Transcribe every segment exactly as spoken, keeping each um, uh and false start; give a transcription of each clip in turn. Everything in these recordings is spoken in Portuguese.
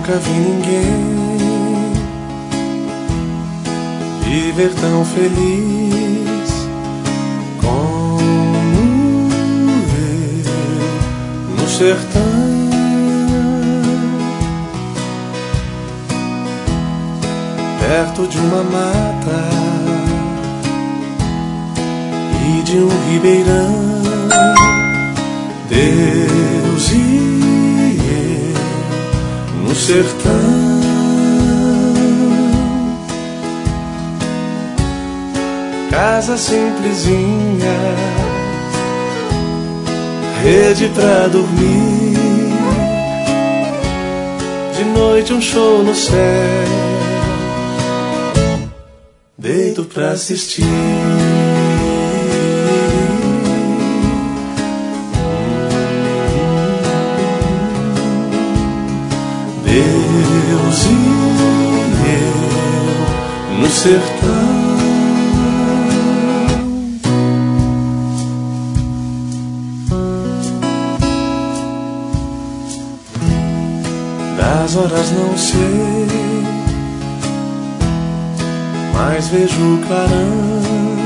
nunca vi ninguém viver tão feliz como eu no sertão. Perto de uma mata e de um ribeirão, Deus e eu no sertão. Casa simplesinha, rede pra dormir, de noite um show no céu, deito pra assistir. Deus e eu no sertão. Das horas não sei, mas vejo o clarão.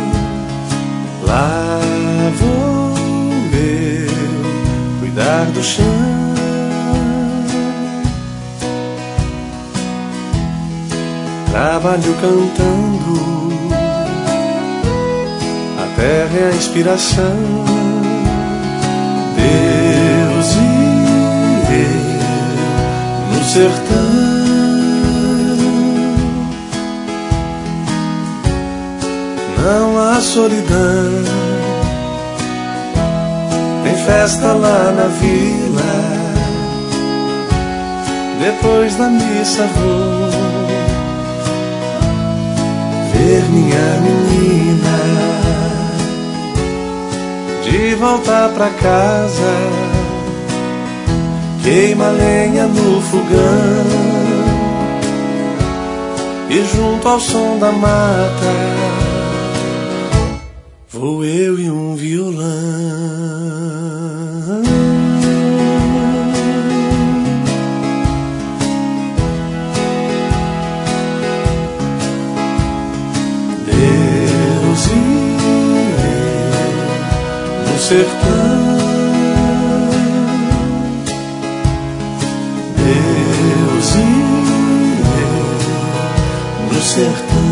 Lá vou eu cuidar do chão. Trabalho cantando, a terra é a inspiração. Deus e eu no sertão. Não há solidão, tem festa lá na vila. Depois da missa vou ver minha menina. De volta pra casa, queima lenha no fogão, e junto ao som da mata vou eu e um violão. Deus e eu no sertão. Deus e eu no sertão.